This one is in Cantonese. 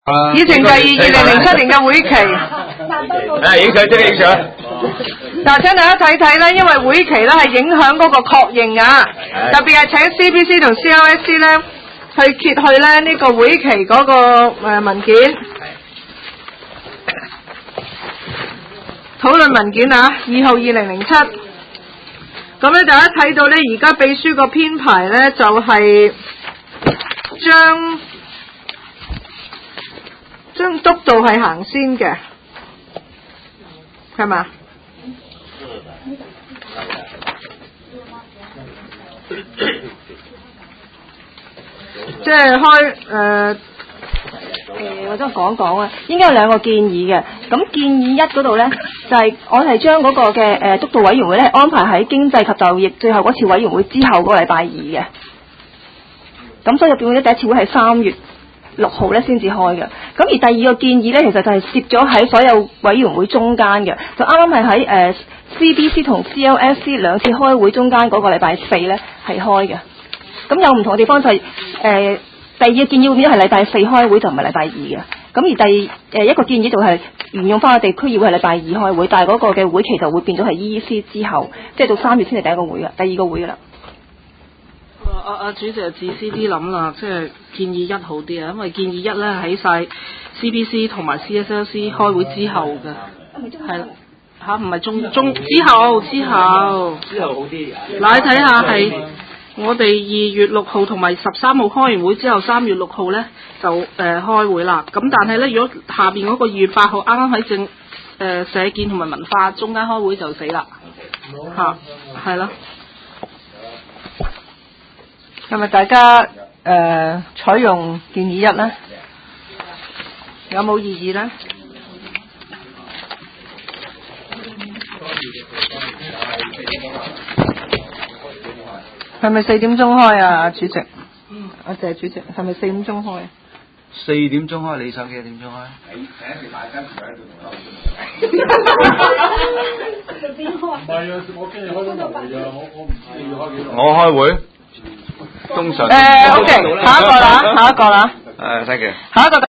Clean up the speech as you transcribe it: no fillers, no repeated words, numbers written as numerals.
議程第2007年嘅會期。 影相即係影相。 嗱，請大家睇睇咧，因為會期咧係影響嗰個確認啊，特別係請 CBC 同 CLSC 咧去揭去咧呢個會期嗰個文件，討論文件啊，2號2007。咁咧大家睇到咧，而家秘書個編排咧就係將督導係行先嘅，係嘛？即係我都講講啊，應該有兩個建議嘅。咁建議一嗰度呢，就係、我係將嗰個嘅督導委員會咧安排喺經濟及就業最後嗰次委員會之後嗰個禮拜二嘅。咁所以入邊咧第一次會係3月6號咧先至開嘅。咁而第二個建議咧，其實就係攝咗喺所有委員會中間嘅，就啱啱係喺CBC 同 CLSC 兩次開會中間嗰個禮拜4咧係開嘅。咁有唔同嘅地方就係、第二個建議會變咗係禮拜4開會，就唔係禮拜2嘅。咁而一個建議就係沿用翻個地區議會係禮拜2開會，但係嗰個嘅會期就會變咗係 EEC 之後，即係到3月先係第二個會嘅，第二個會㗎啦。 主席就自私啲諗啦，即係建議1好啲啊，因為建議1咧喺晒 CBC 同埋 CSLC 開會之後嘅，係啦嚇，唔係中之後好啲。嗱，你睇下係我哋2月6號同埋13號開完會之後，3月6號咧就開會啦。咁但係咧，如果下邊嗰個2月8號啱啱喺社建同埋文化中間開會就死啦嚇，係咯。 係咪大家採用建議1呢？有冇異議呢？係咪4點鐘開啊，主席？阿謝主席，係咪4點鐘開 ？4點鐘開，你手幾點鐘開？ 你請住大家住喺度同我。唔係啊，我今日開咗會啊，我唔知要開幾耐。 我開會，通常。 OK，下一個啦。 thank you。 下一個。